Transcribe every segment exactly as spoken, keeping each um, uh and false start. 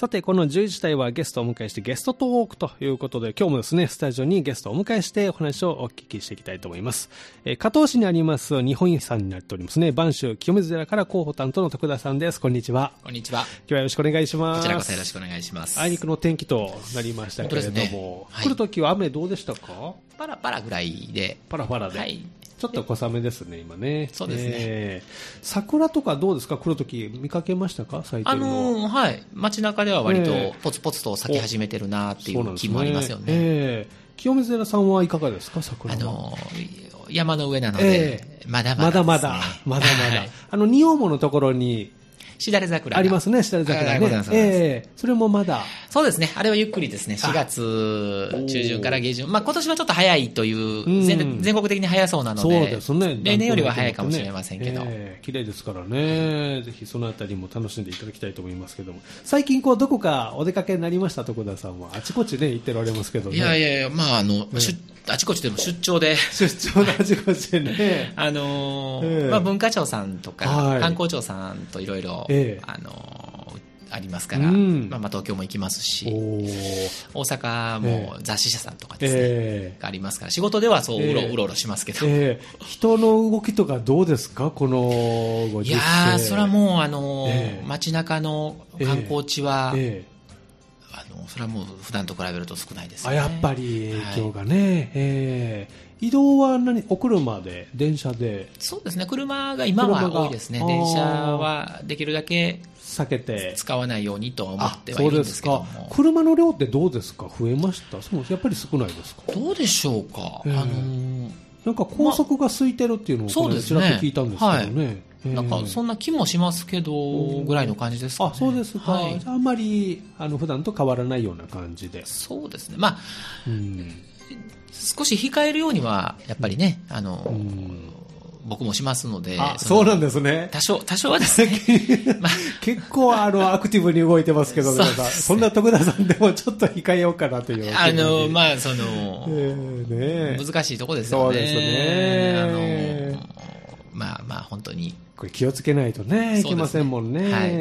さて、このじゅういち台はゲストをお迎えしてゲストトークということで、今日もですね、スタジオにゲストをお迎えしてお話をお聞きしていきたいと思います。えー、加東市にあります日本遺産になっておりますね、播州清水寺から広報担当の徳田さんです。こんにちは。 こんにちは。 今日はよろしくお願いします。 こちらこそよろしくお願いします。 あいにくの天気となりましたけれども、ね、はい、来るときは雨どうでしたか？ パラパラぐらいで。 パラパラで。はい。ちょっと小雨ですね、今ね。 そうですね。 えー、桜とかどうですか？来るとき見かけましたか？咲いてるの。 あのー、はい。街中では割とポツポツと咲き始めてるなっていう気もありますよね。 えー、清水寺さんはいかがですか？桜は。 あのー、山の上なので、えー、まだまだ、 ね、まだまだ、まだまだ。はい、あの、仁王門のところに、 しだれ桜ありますね、しだれ桜ね。ええー、それもまだ。 そうですね。あれはゆっくりですね。しがつ中旬から下旬。まあ今年はちょっと早いという、うん、全, 全国的に早そうなので、そうですね。例年よりは早いかもしれませんけど。 えー、綺麗ですからね。ぜひそのあたりも楽しんでいただきたいと思いますけども。最近こうどこかお出かけになりました？徳田さんはあちこちね行ってられますけどね。 いやいやいや、まああの、ね、あちこちでも出張で出張であちこちでね。 あのーえー、まあ文化庁さんとか、はい、観光庁さんといろいろあのーありますから、うん、まあ、まあ東京も行きますし、大阪も雑誌社さんとかですね、えー、がありますから、仕事ではそううろ、えー、うろうろしますけど、えー、人の動きとかどうですか、このご時世。 いやー、それはもうあの、えー、街中の観光地は、えー、あのそれはもう普段と比べると少ないですね。 あ、やっぱり影響がね。はい、えー、移動は何、お車で、電車で。 そうですね、車が今は多いですね。電車はできるだけ避けて使わないようにとは思ってはいるんですけども。 そうですか。車の量ってどうですか？増えました？そうやっぱり少ないですか？ どうでしょうか。 えー、あのー、なんか高速が空いてるっていうのをこれちらっと聞いたんですけどね。はい、 えー、なんかそんな気もしますけどぐらいの感じですかね。 あ、そうですか。はい、じゃああんまりあの普段と変わらないような感じで。 そうですね。まあ、うん、少し控えるようにはやっぱりね、あの、うん、僕もしますので。 あ、そうなんですね。 多少、多少はですね。 まあ、結構あのアクティブに動いてますけど、ね、そ, そんな徳田さんでもちょっと控えようかなという。 あの、まあ、その、 えーね、 難しいところですよね。 そうですね。 あの、まあまあ本当に。 これ気をつけないとね、いけませんもんね。はい、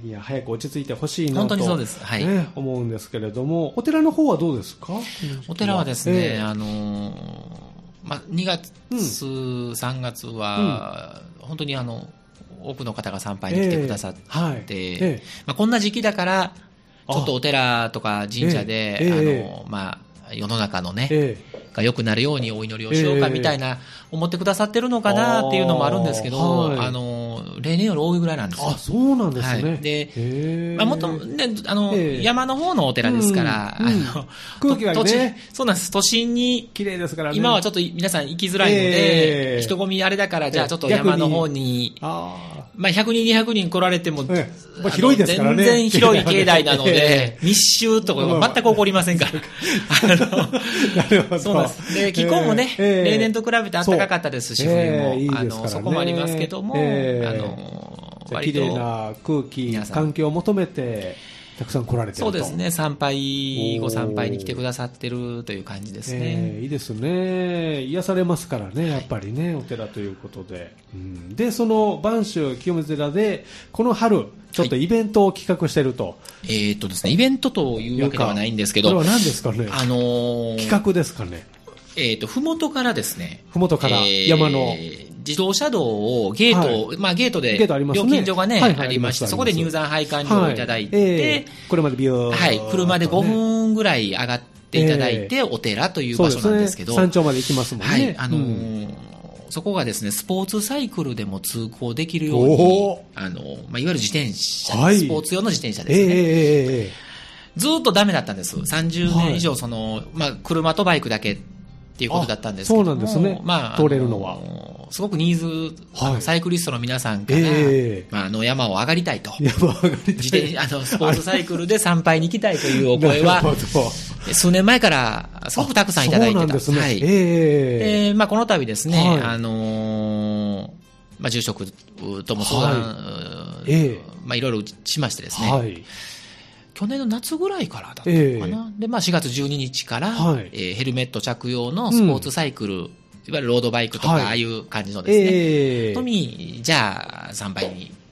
いや、早く落ち着いてほしいなと、 本当にそうです。はい、 ね、思うんですけれども、お寺の方はどうですか？ お寺はですね、えー、あの、まあ、にがつ、うん、さんがつは、うん、本当にあの多くの方が参拝に来てくださって、えーはいえーまあ、こんな時期だからちょっとお寺とか神社で、えー、あのまあ、世の中のね、えー、が良くなるようにお祈りをしようかみたいな、思ってくださってるのかなっていうのもあるんですけど、あ、はい、あの例年より多いぐらいなんですよ。 あ、そうなんですね。 はい、で、まあ、もっとね、あの、山の方のお寺ですから、うんうん、あの空気がね、 土地、そうなんです。都心に綺麗ですからね。 今はちょっと皆さん行きづらいので、えー、人混みあれだから、じゃあちょっと山の方に、あまあ、ひゃくにんにひゃくにん来られても、えー、まあ、広いですからね。 全然広い境内なので、えー、密集とか全く起こりませんから。あのなるほど。 そうなんです。で、気候もね、えー、例年と比べて暖かかったですし、冬も、えーいいですからね、あのそこもありますけども、えー、あの割と綺麗な空気、環境を求めてたくさん来られてると。 そうですね、参拝ご参拝に来てくださってるという感じですね。 えー、いいですね。癒されますからね、やっぱりね、お寺ということで。うん、で、その播州清水寺でこの春ちょっとイベントを企画してると。はい、 えー、っとですね、イベントというわけではないんですけど、 これは何ですかね。 あのー、 企画ですかね。 えー、っとふもとからですね。 ふもとから山の。 えー自動車道をゲート、はい、まあゲートで料金所がね、ありまして、そこで入山配管料をいただいて、はいえー、これまでビュー、 はい、車でごふんぐらい上がっていただいて、えー、お寺という場所なんですけど、 ね、山頂まで行きますもんね。はい、 あのーうん、そこがですね、スポーツサイクルでも通行できるように、あの、まあいわゆる自転車、はい、スポーツ用の自転車ですね。えー、ずーっとダメだったんです。さんじゅうねん以上その、はい、まあ車とバイクだけっていうことだったんですけども、 そうなんですね。まあ、通れるのは。 すごくニーズ、はい、サイクリストの皆さんから、えーまあ、あの山を上がりたいと。 山を上がりたい。 自転あのスポーツサイクルで参拝に行きたいというお声は、数年前からすごくたくさんいただいてた。そうなんですね。はい。えー、で、まあ、この度ですね、はい、あのー、まあ、住職とも相談、はいえー、まあ、いろいろしましてですね、はい去年の夏ぐらいからだったのかな、えー、でまあ、しがつじゅうににちから、はいえー、ヘルメット着用のスポーツサイクル、うん、いわゆるロードバイクとか、はい、ああいう感じのですね、えー、のみじゃあ参拝に来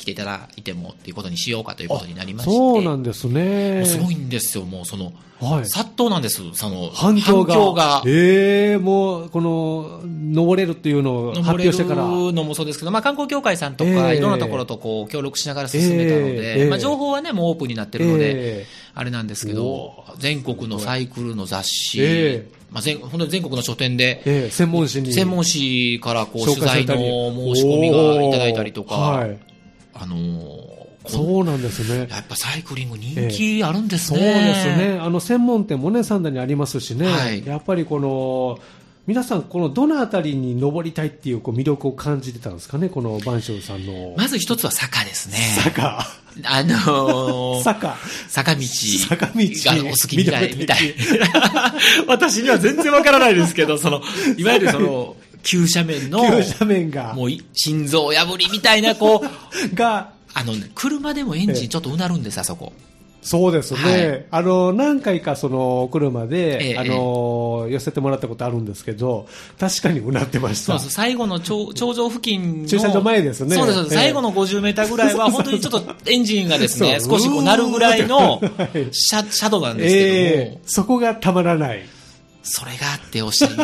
ていただいてもっていうことにしようかということになりまして。 そうなんですね。 すごいんですよ、もうその、はい、殺到なんです、その反響が。 反響がええー、もう、この、登れるっていうのを発表してから。 登れるのもそうですけど、まあ観光協会さんとか、いろんなところとこう、協力しながら進めたので、えー、まあ情報はね、もうオープンになってるので、えー、あれなんですけど、全国のサイクルの雑誌、えーまあ、全本当に全国の書店で、 えー、専門誌に専門誌からこう取材の申し込みがいただいたりとか、はい、あのー、 そうなんですね。 やっぱサイクリング人気あるんですね。 えー、そうですね。あの専門店もね、三田にありますしね。はい、やっぱりこの皆さん、このどのあたりに登りたいっていうこう魅力を感じてたんですかね、この播州さんの。 まず一つは坂ですね。 坂。 あのー、 坂。 坂道。 坂道。 がお好きみたい。みたい。私には全然わからないですけど、その、いわゆるその、急斜面の、 急斜面が、 もう心臓破りみたいな、こう、 が、 あのね、車でもエンジンちょっとうなるんです、あそこ。 そうですね、はい、あの何回かその車で、ええ、あの寄せてもらったことあるんですけど、確かにうなってました。 そうそう、最後の頂上付近の駐車場前ですね。 そうです、ええ、最後のごじゅうメーターぐらいは本当にちょっとエンジンがですね少しこうなるぐらいの車車道なんですけども、えー、そこがたまらない。 それがあっておっしゃり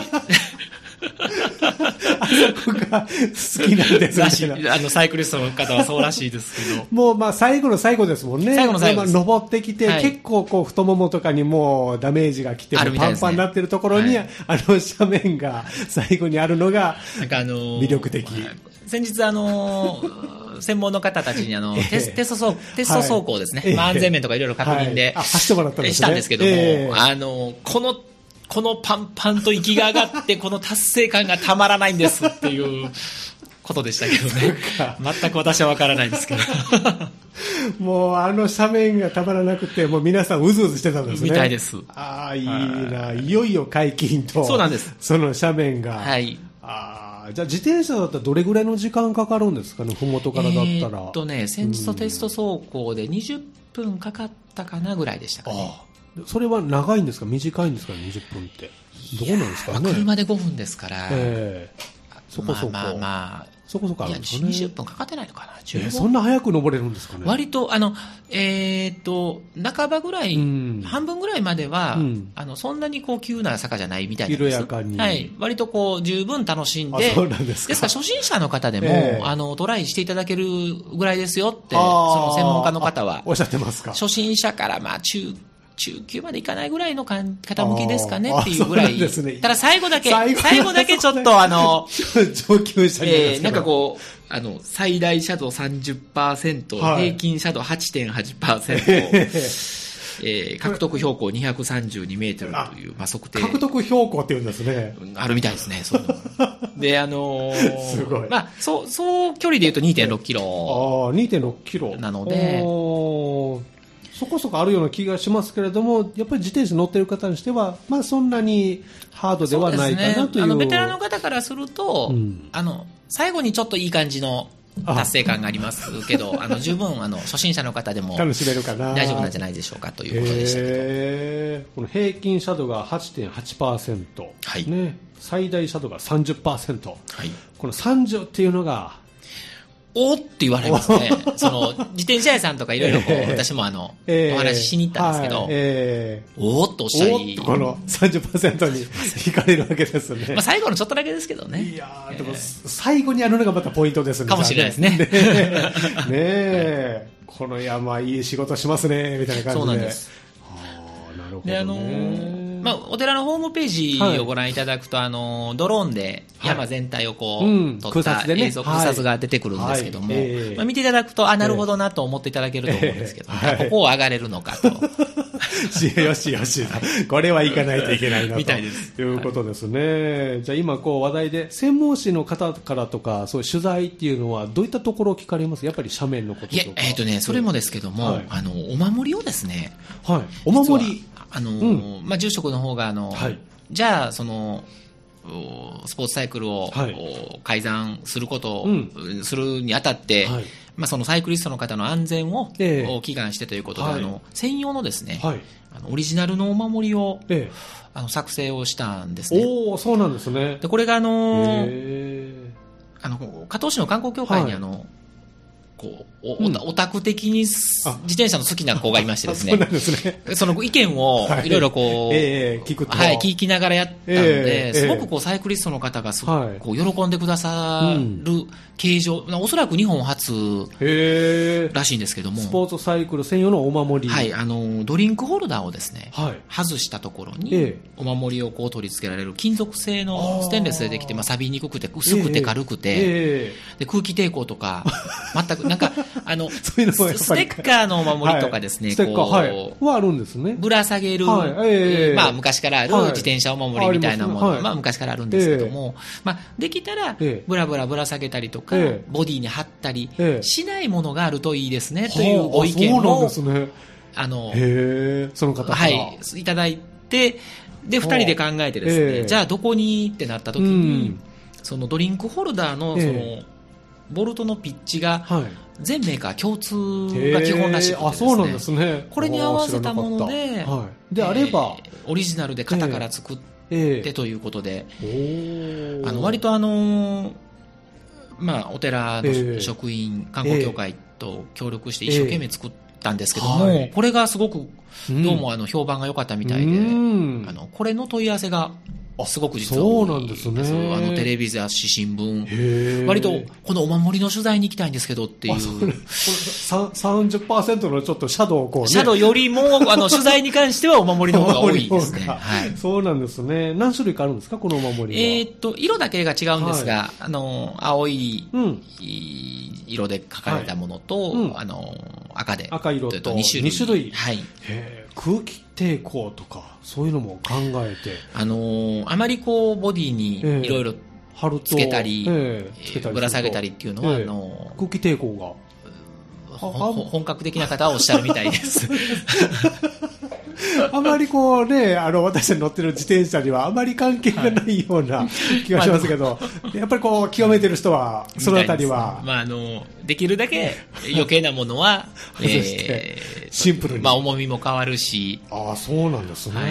あそこが好きなんですらしい。あのサイクリストの方はそうらしいですけど、 もうまあ最後の最後ですもんね。 最後の最後です。 登ってきて、はい、結構こう太ももとかにもうダメージが来て、ね、パンパンになってるところに、はい、あの斜面が最後にあるのが魅力的。 なんかあのー、先日あのー、専門の方たちにあの、えー、テステストテスト走行ですね、はい、まあ、安全面とかいろいろ確認で、 はい、あ走ってもらったんですね、 したんですけども、えー、あのー、このこのパンパンと息が上がってこの達成感がたまらないんですっていうことでしたけどね。全く私は分からないですけどもうあの斜面がたまらなくて、もう皆さんうずうずしてたんですね。 みたいです。 ああ、いいな。いよいよ解禁と、 そうなんです。 その斜面が、 はい、 ああ、じゃあ自転車だったらどれぐらいの時間かかるんですかね、ふもとからだったら。えーっとね、先日のテスト走行でにじゅっぷんかかったかなぐらいでしたかね。ああ、 それは長いんですか短いんですか、にじゅっぷんってどうなんですかね。 車でごふんですから、 えー、そこそこまあまあまあそこそこあるんですかね。 にじゅっぷんかかってないのかな、 えー、そんな早く登れるんですかね。 割とあのえー、っと半ばぐらい、うん、半分ぐらいまでは、うん、あのそんなにこう急な坂じゃないみたいなんです。 緩やかに、 はい、割とこう十分楽しんで、 そうなんですか。 ですから初心者の方でも、えー、あのトライしていただけるぐらいですよってその専門家の方はおっしゃってますか。 初心者からまあ中中級までいかないぐらいの方向きですかねっていうぐらい。ね、ただ最後だけ、最後, 最後だけちょっとあの、 上級者になりますけど、 えー、なんかこう、あの、最大斜度 さんじゅっパーセント、はい、平均斜度 はちてんはちパーセント、えー、獲得標高にひゃくさんじゅうにメートルという、まあ、測定。 獲得標高っていうんですね。 あるみたいですね、そういうの。で、あのー、 すごい。 まあ、そう、そう距離で言うと にてんろっキロ。 ああ、にてんろっキロ。 なので、 そこそこあるような気がしますけれども、やっぱり自転車乗っている方にしては、まあ、そんなにハードではないかなという。 ね、あのベテランの方からすると、うん、あの最後にちょっといい感じの達成感がありますけど、あの十分あの初心者の方でも楽しめるかな、 大丈夫なんじゃないでしょうかということでしたけど、 へー、この平均斜度が はちてんはちパーセント、 はいね、最大斜度が さんじゅっパーセント、 はい、 このさんじゅうっていうのがおーって言われますね。その自転車屋さんとかいろいろこう、えー、私もあの、えー、お話ししに行ったんですけど、はい、えー、おーっとおっしゃり、 この さんじゅっパーセント に引かれるわけですね。 まあ最後のちょっとだけですけどね。 いやー、でも、えー、最後にやるのがまたポイントですね。 かもしれないですね。ねえ、この山いい仕事しますねみたいな感じで。 そうなんです。 はあ、なるほどね。 で、あのーまあ、お寺のホームページをご覧いただくと、はい、あのドローンで山全体をこう、はい、うん、撮った映像、空撮が出てくるんですけども、はい、えーまあ、見ていただくと、あ、なるほどなと思っていただけると思うんですけど、えーはい、ここを上がれるのかと。 よしよし、これは行かないといけないなとみたいですいうことですね。はい、じゃあ今こう話題で専門誌の方からとかそういう取材っていうのはどういったところを聞かれます？やっぱり斜面のこととか。 いや、えーとね、それもですけども、はい、あのお守りをですね、 はい、お守り、 あのーうん、まあ、住職の方があの、はい、じゃあそのスポーツサイクルを、はい、改ざんすることを、うん、するにあたって、はい、まあ、そのサイクリストの方の安全を、えー、祈願してということで、はい、あの専用のですね、はい、あのオリジナルのお守りを、えー、あの作成をしたんですね。 おー、そうなんですね。 でこれがあのー、あの加東市の観光協会にあの、はい、 こう、お、うん、オタク的に自転車の好きな子がいましてですね。 そうなんですね。 その意見をいろいろこう、はい、 えー、聞くと。 はい、聞きながらやったので、 えー、 すごくこう、サイクリストの方がすごくこう喜んでくださる形状、はい、うん、おそらく日本初らしいんですけども。 スポーツサイクル専用のお守り。 はい、あの、ドリンクホルダーをですね、 はい、 外したところに、お守りをこう取り付けられる金属製のステンレスでできて、まあ、錆びにくくて、薄くて軽くて、 えー、 で空気抵抗とか、全く、なんか、あの、ステッカーのお守りとかですね、 はい、ステッカー、はい、はあるんですね。 ぶら下げる、はい、えー、まあ、昔からある自転車お守りみたいなもの、はい、まあ、昔からあるんですけども、えー、まあ、できたら、ぶらぶらぶら下げたりとか、えー、ボディに貼ったりしないものがあるといいですね、というご意見を、あの、 へー、その方から、 はい、いただいて、で、二人で考えてですね、えー、じゃあどこにってなった時に、うん、そのドリンクホルダーの、その、えー、ボルトのピッチが、全メーカー共通が基本らしくてですね、 あ、そうなんですね。 これに合わせたもので、 はい、であれば、 えー、オリジナルで型から作ってということで、えー、あの割とあのー、まあ、お寺の職員、観光協会と協力して一生懸命作ったんですけども、えーはい、これがすごくどうもあの評判が良かったみたいで、うん、あのこれの問い合わせがすごく実は多いです。そうなんですね。あのテレビ雑誌、新聞、割とこのお守りの取材に行きたいんですけどっていう。 さんじゅっパーセント のちょっとシャドウをこうね。 シャドウよりもあの取材に関してはお守りの方が多いですね。はい、 そうなんですね。何種類かあるんですか、このお守りは。 えー、っと色だけが違うんですが、はい、あの青い、うん、色で書かれたものと、はい、うん、あの赤で赤色とに種類。に種類。はい。へー、空気抵抗とかそういうのも考えて、 あのー、あまりこうボディにいろいろつけたり、えー、ぶら下げたりっていうのは、えー、あのー、空気抵抗が本格的な方はおっしゃるみたいですあまりこうね、あの私たち乗ってる自転車にはあまり関係がないような気がしますけど、はい、やっぱりこう極めてる人はそのあたりは、 まあ、あのできるだけ余計なものはえー、シンプルに、 まあ、重みも変わるし、 ああ、そうなんですね、はい、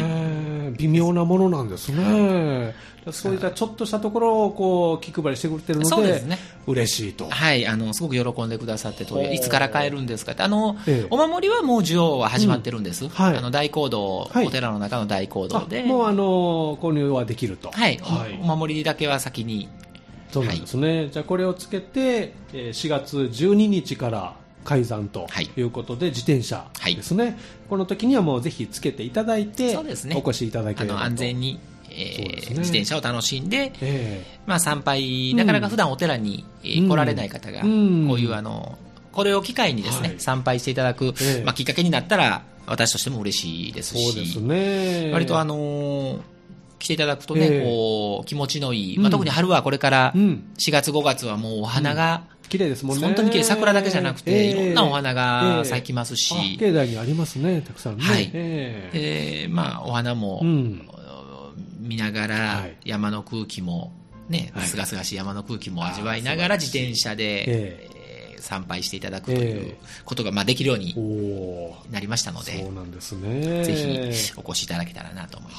微妙なものなんですね。そういったちょっとしたところをこう気配りしてくれてるので、そうですね、嬉しいと。 はい、あのすごく喜んでくださって、いつから買えるんですかって、あの、ええ、お守りはもう需要は始まってるんです。うん、はい、あの大講堂、はい、お寺の中の大講堂で、 もうあの購入はできると。 はい、はい、お, お守りだけは先に。 そうなんですね。はい、じゃあこれをつけてしがつじゅうににちから開山ということで、はい、自転車ですね、はい、この時にはもうぜひつけていただいて、そうですね、お越しいただければと。あの安全にえーね、自転車を楽しんで、えーまあ、参拝、なかなか普段お寺に、うん、来られない方が、うん、こういうあのこれを機会にですね、はい、参拝していただく、えーまあ、きっかけになったら私としても嬉しいですし、 そうですね、 割とあのー、来ていただくとね、えー、こう気持ちのいい、まあ、特に春はこれからしがつごがつはもうお花が、うん、 綺麗ですもんね。 本当に綺麗、桜だけじゃなくて、えー、いろんなお花が咲きますし、えー、境内にありますね、たくさんね。 はい、えーえーまあ、お花も、うん見ながら山の空気もね、すがすがしい山の空気も味わいながら自転車で、えー、参拝していただくということがまあできるようになりましたので、 そうなんですね、 ぜひお越しいただけたらなと思います、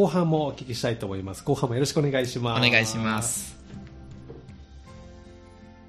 はい、まだまだこの話後半もお聞きしたいと思います。後半もよろしくお願いします。 お願いします。